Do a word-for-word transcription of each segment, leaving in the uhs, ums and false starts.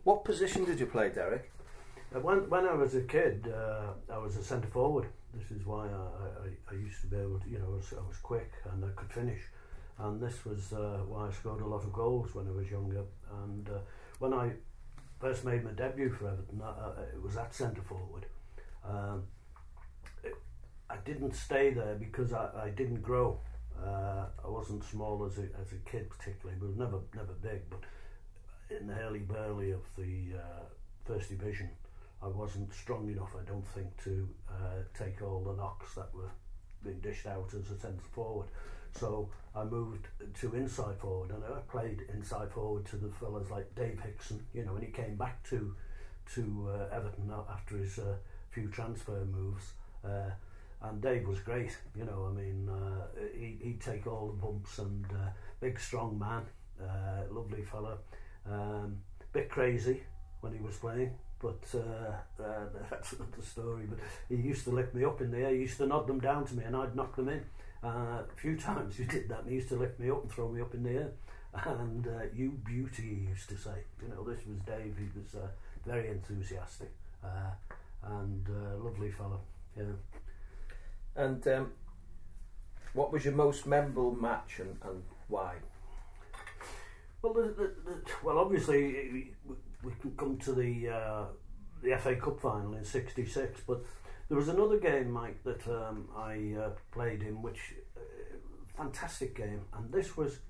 What position did you play, Derek? Uh, when when I was a kid, uh, I was a centre forward. This is why I, I, I used to be able to, you know, I was, I was quick and I could finish. And this was uh, why I scored a lot of goals when I was younger. And uh, when I first made my debut for Everton, uh, it was at centre forward. Um, it, I didn't stay there because I, I didn't grow. Uh, I wasn't small as a as a kid particularly, but never never big. But in the early burly of the uh, first division, I wasn't strong enough, I don't think, to uh, take all the knocks that were being dished out as a centre forward. So I moved to inside forward, and I played inside forward to the fellas like Dave Hickson, you know, when he came back to to uh, Everton after his uh, few transfer moves. Uh, and Dave was great, you know, I mean, uh, he, he'd take all the bumps, and uh, big strong man, uh, lovely fella, um, bit crazy when he was playing. But uh, uh, that's another story. But he used to lift me up in the air. He used to nod them down to me, and I'd knock them in. Uh, a few times he did that, and he used to lift me up and throw me up in the air. And uh, you beauty, he used to say. You know, this was Dave. He was uh, very enthusiastic uh, and uh, lovely fellow. Yeah. And um, what was your most memorable match, and, and why? Well, the, the, the, well, obviously we, we can come to the uh, the F A Cup final in sixty-six, but there was another game, Mike, that um, I uh, played in, which uh, fantastic game, and this was,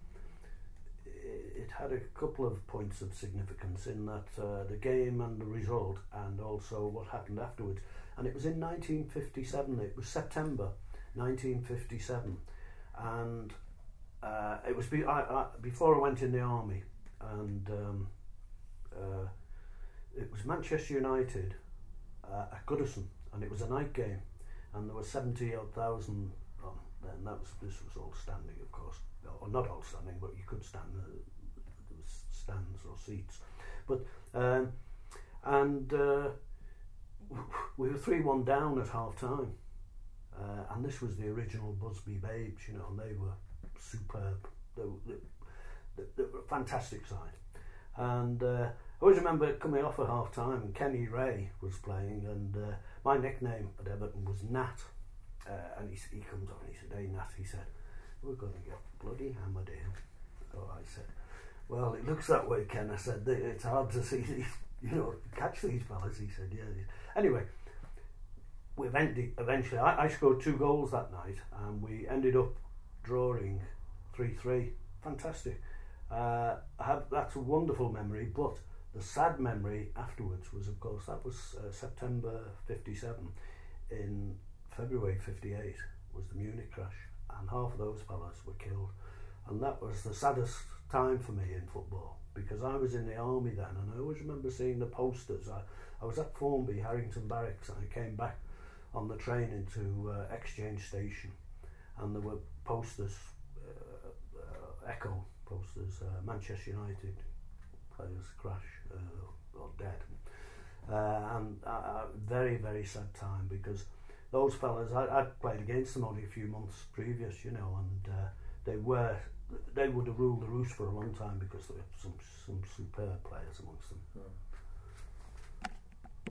it had a couple of points of significance in that uh, the game and the result, and also what happened afterwards. And it was in nineteen fifty-seven. It was September nineteen fifty-seven, and uh, it was be- I, I, before I went in the army, and um, uh, it was Manchester United uh, at Goodison, and it was a night game, and there were seventy odd thousand. Oh, then that was this was all standing, of course, or not all standing, but you could stand. Uh, there was stands or seats, but um, and. Uh, We were three one down at half time, uh, and this was the original Busby Babes, you know, and they were superb. They were, they, they were a fantastic side. And uh, I always remember coming off at half time, and Kenny Ray was playing, and uh, my nickname at Everton was Nat. Uh, and he, he comes on and he said, "Hey Nat," he said, "we're going to get bloody hammered here." So I said, "Well, it looks that way, Ken." I said, "It's hard to see these, you know, catch these fellas." He said, "Yeah." Anyway, we eventually, eventually I, I scored two goals that night, and we ended up drawing three three. Fantastic. Uh, I have, that's a wonderful memory, but the sad memory afterwards was, of course, that was uh, September fifty-seven. In February fifty-eight was the Munich crash, and half of those fellas were killed. And that was the saddest time for me in football, because I was in the army then, and I always remember seeing the posters. I, I was at Formby, Harrington Barracks, and I came back on the train into uh, Exchange Station, and there were posters, uh, uh, Echo posters, uh, Manchester United players crash uh, or dead. Uh, and a uh, uh, very, very sad time, because those fellas, I, I'd played against them only a few months previous, you know, and uh, they were, they would have ruled the roost for a long time, because there were some, some superb players amongst them. Hmm.